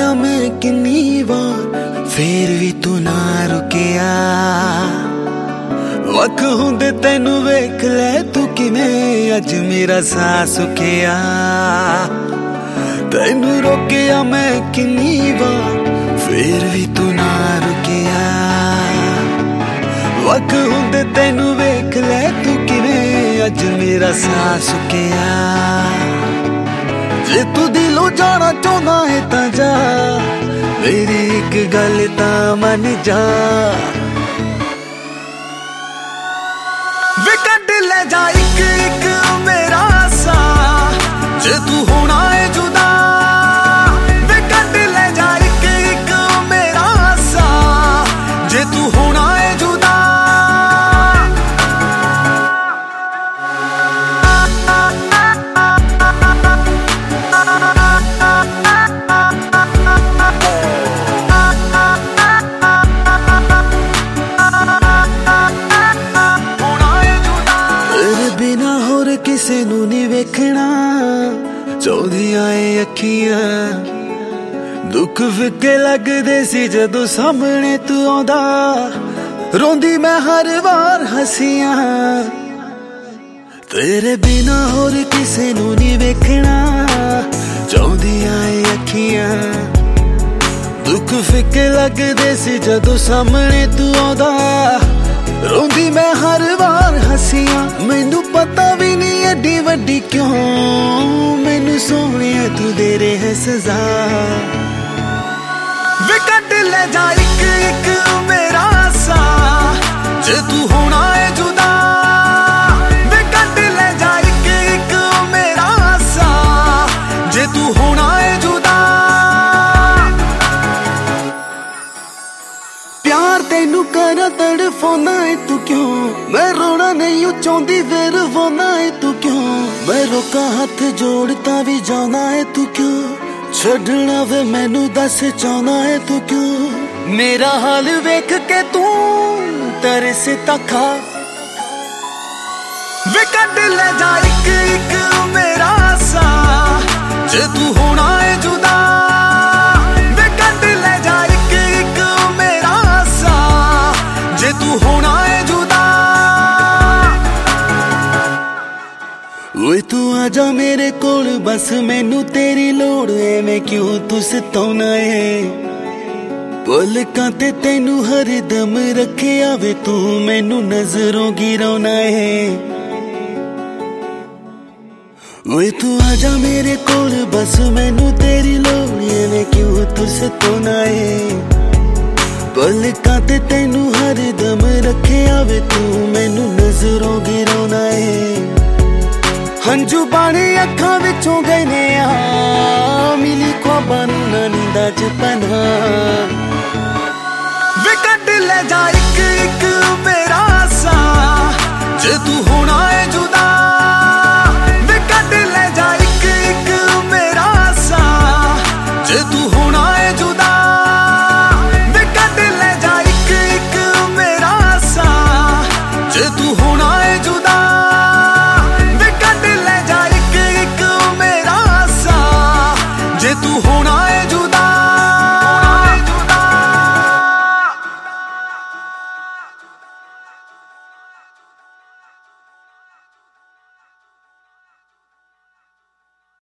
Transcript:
रोकिया मैं किन्नी बार फिर भी तू ना रुकिया। वख हुंदे तैनू वेख लै तू किवें अज मेरा साह सुखिया। तैनू रोकिया मैं किन्नी बार फिर भी तू ना रुकिया। वख हुंदे तैनू वेख लै तू किवें अज मेरा साह सुखिया। जे तू दिलों जाना चाहना है तां जा, मेरी एक गल तां मन जा। वे कट ले जा एक एक मेरा सा, जे तू होना है जुदा। वे कट ले जा एक एक मेरा सा, जे तू होना है जुदा। किसे नू नहीं वेखना चाहदियां ए अखियां। दुख फिके लगदे सी जदों सामने तू आंदा, रोंदी मैं हर बार हसियां। तेरे बिना होर किसे नू नहीं वेखना चाहदियां ए अखियां। दुख फिके लगदे सी जदों सामने तू आंदा, रोंदी मैं हर बार हसियां। मैनू पता भी नहीं एडी वड्डी क्यों, मैनू सोहणे तू दे रहे है सजा। वे कट ले जा एक एक मेरा सा, जे तू होना है जुदा। वे कट ले जा एक एक मेरा सा, जे तू होना है जुदा। प्यार तेनू करा तड़फाना है तू क्यों, मैं रोना नहीं चाहती फिर रोना है तू क्यों। मैं रोका हाथ जोड़ता भी जाना है तू क्यों, छड़ना वे मैनू दस चाहना है तू क्यों। मेरा हाल वेख के तू तरस तखा। वे कट ले जा एक एक मेरा सा, जे तू होना है जुदा। वे कट ले जा एक एक मेरा सा, जे तू होना है जुदा। ओए तू आजा मेरे कोल बस, मैनू तेरी लोड़ है। मैं क्यों तू सताउना है, पलकां ते तैनू हर दम रखिया वे तू मैनू नजरों गिराउना है। ओए तू आजा मेरे कोल बस, मैनू तेरी लोड़ है। मैं क्यों तू सताउना है, पलकां ते तैनू हर दम रखिया वे तू मैनू नजरों गिराउना है। हंजू पानी अखां विचों गए ने आ, मिली ख्वाबां नूं ना नींदां च पना। वे कट ले जा एक एक मेरा सा, जे तू होना है